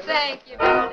Thank you, darling.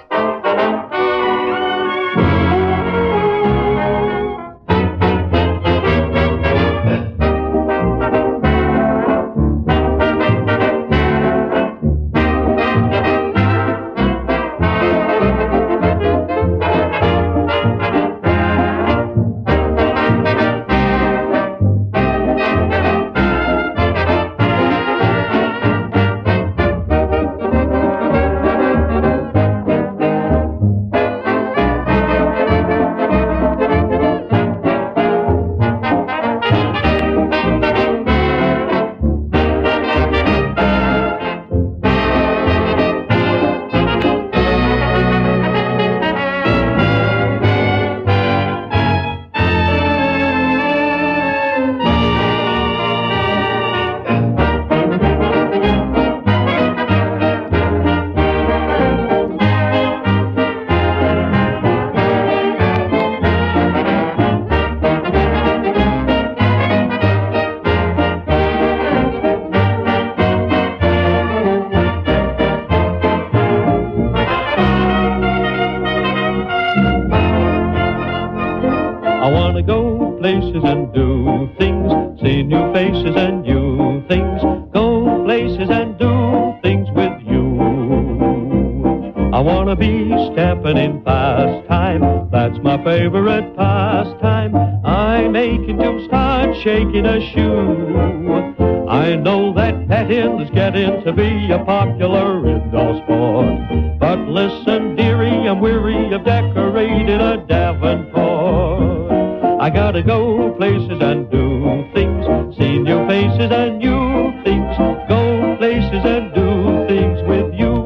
I want to go places and do things, see new faces and new things, go places and do things with you. I want to be stepping in fast time, that's my favorite pastime. I'm aching to start shaking a shoe. I know that petting is getting to be a popular indoor sport, but listen, dearie, I'm weary of decorating a Davenport. I gotta go places and do things, see new faces and new things, go places and do things with you.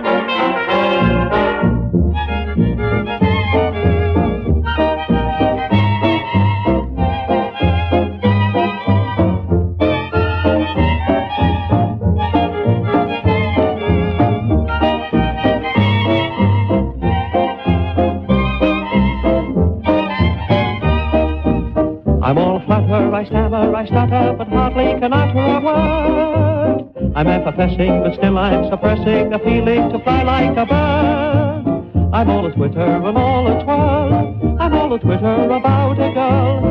I'm all flutter, I stammer, I stutter, but hardly can utter a word. I'm effervescing, but still I'm suppressing a feeling to fly like a bird. I'm all a twitter and all a twirl, I'm all a twitter about a girl.